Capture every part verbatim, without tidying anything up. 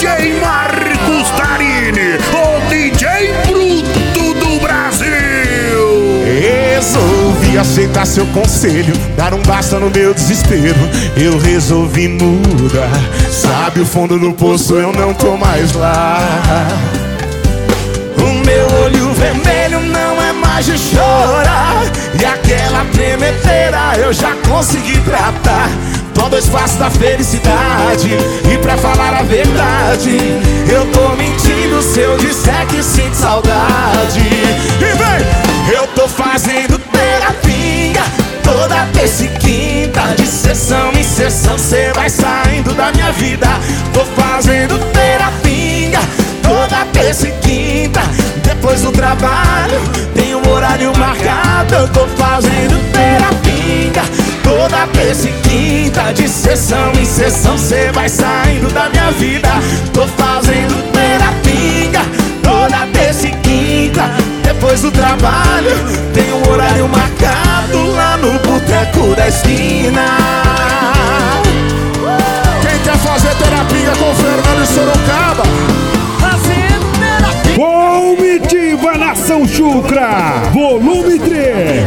J Marcos Tarini, o D J bruto do Brasil. Resolvi aceitar seu conselho, dar um basta no meu desespero. Eu resolvi mudar, sabe o fundo do poço, eu não tô mais lá. O meu olho vermelho não é mais de chorar, e aquela tremedeira eu já consegui tratar. Tô dois passos da felicidade, e pra falar a verdade, eu tô mentindo se eu disser que sinto saudade. E vem! Eu tô fazendo terapia toda terça e quinta, de sessão em sessão cê vai saindo da minha vida. Tô fazendo terapia toda terça e quinta, depois do trabalho tem um horário marcado. Eu tô fazendo terapia toda terça e quinta, de sessão em sessão cê vai saindo da minha vida. Tô fazendo terapia toda terça e quinta, depois do trabalho tem um horário marcado lá no boteco da esquina. Quem quer fazer terapia com o Fernando e Sorocaba? Fazendo terapia. Comitiva Nação Chucra, volume três.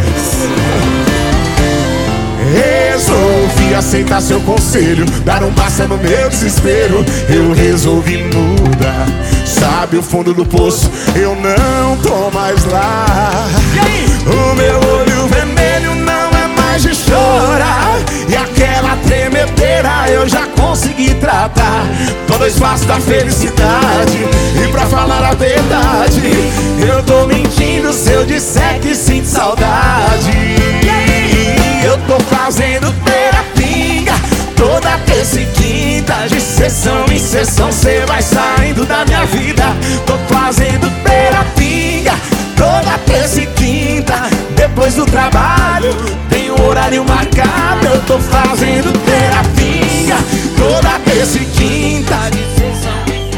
Resolvi aceitar seu conselho, dar um basta no meu desespero. Eu resolvi mudar, sabe o fundo do poço, eu não tô mais lá. O meu olho vermelho não é mais de chorar, e aquela tremedeira eu já consegui tratar. Tô dois passos da felicidade, e pra falar a verdade, eu tô mentindo se eu disser que sinto saudade. Eu tô fazendo terapia toda terça e quinta, de sessão em sessão cê vai saindo da minha vida. Tô fazendo terapia toda terça e quinta, depois do trabalho tem um horário marcado. Eu tô fazendo terapia toda terça e quinta, de sessão em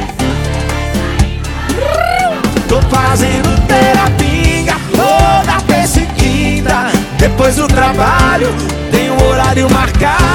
sessão. Tô fazendo terapia toda terça e quinta, depois do trabalho tem um horário marcado.